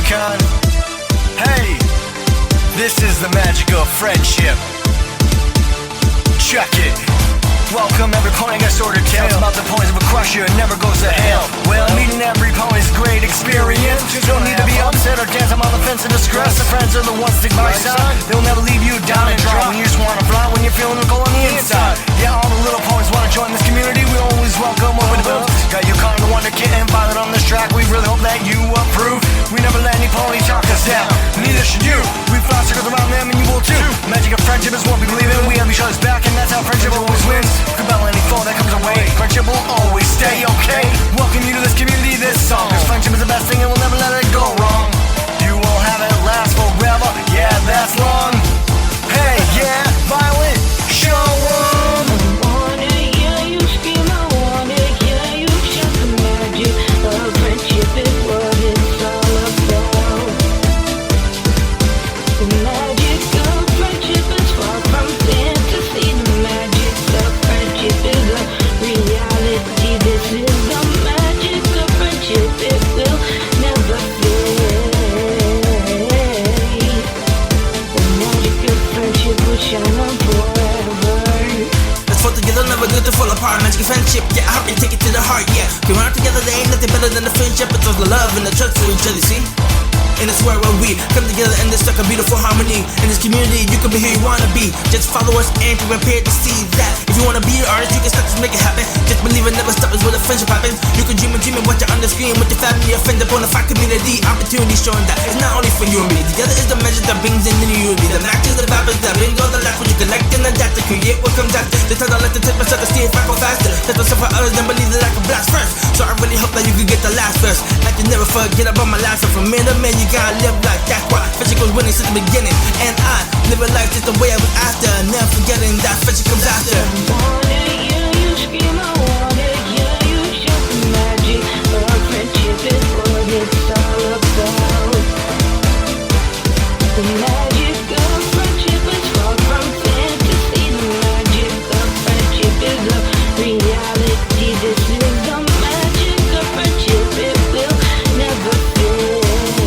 Yukon. Hey, this is the magic of friendship. Check it. Welcome every pony got sorted tales about the ponies of a crusher, it never goes to hell. Well, meeting every pony's a great experience. You don't need to be upset or dance, I'm on the fence in distress. The friends are the ones stick by your side. They'll never leave you down and dry when you just wanna fly, when you're feeling the cold on the inside. Yeah, all the little ponies wanna join this community. We always welcome open arms. Got Yukon, the Wonder Kid, and Violet on this track. We really hope that you approve. We never let any pony talk us down, neither should you. We fly circles around them and you will too. Magic of friendship is what we believe in. We have each other's back and that's how friendship always wins. Compel any foe that comes our way. Friendship will always stay okay. Welcome you to this community, this song, cause friendship is the best thing and we'll never let it go wrong. You will have it last forever, yeah, that's long. Hey, yeah, Violet, show 'em. I wanna hear you scream, I wanna hear you shout. The magic of friendship is what it's all about. The magic of friendship is far from fantasy. The magic of friendship is a reality. This is the magic of friendship, it will never fade. The magic of friendship will shine on forever. Let's fall together, never good to fall apart. Magic of friendship, yeah, I hope you take it to the heart, yeah. We run together, there ain't nothing better than the friendship. It's all the love and the trust for each other, see? And it's where we come together and there's like a beautiful harmony. In this community, you can be who you wanna be. Just follow us and be prepared to see that. If you wanna be an artist, you can start to make it happen. Just believe it never stops where the friendship happens. You can dream and watch it on the screen with your family, your friends, upon the fine community. Opportunity showing that it's not only for you and me. Together is the measure that brings in the unity. The match is the vibes that bring all the life when you collect and adapt to create what comes after. The time I like to take myself to see if I go faster. Test myself for others and believe that I can blast first. So I really hope that you can get the last verse. Like you never forget about my last. So from man to man, you gotta live like that's why friendship was winning since the beginning. And I live a life just the way I was after, never forgetting that friendship comes after. I wanna hear you scream, I wanna hear you shout. The magic of friendship is what it's all about. The magic of friendship is far from fantasy. The magic of friendship is a reality. This is the magic of friendship, it will never fade.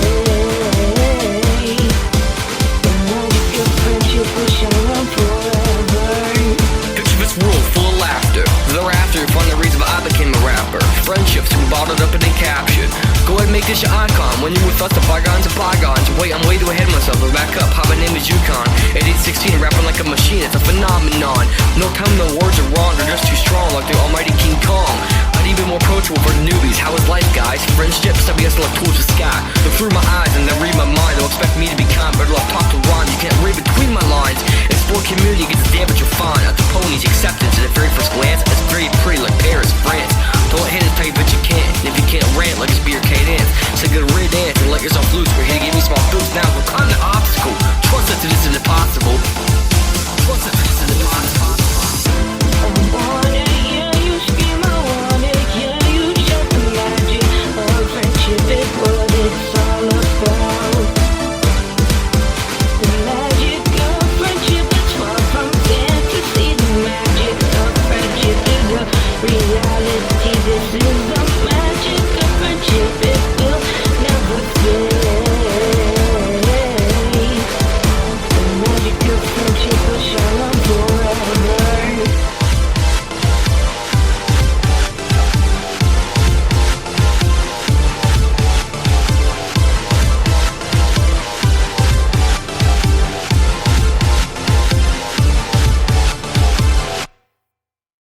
The magic of friendship will shine on forever. Picture this world full of laughter. Thereafter, you find the reason why I became a rapper. Friendships we bottled up and then captured. Go ahead and make this your icon. When you with us, the bygones are bygones. Wait, I'm way too ahead of myself. But back up, hi, my name is Yukon. At 816, rapping like a machine. It's a phenomenon. No time the words are wrong. They're just too strong, like the almighty King Kong. I'd even more approachable for the newbies. How is life, guys? Friendships, I guess like tools to sky. Look through my eyes and then read my mind. They'll expect me to be kind, but I'll talk to rhyme. You can't read between my lines. It's for community, gets damn what you'll find. At the ponies, acceptance at the very first glance. It's very pretty like Paris, France. Don't let haters tell you that you can't. And if you can't rant, like it's be your cadence. Say good riddance and let yourself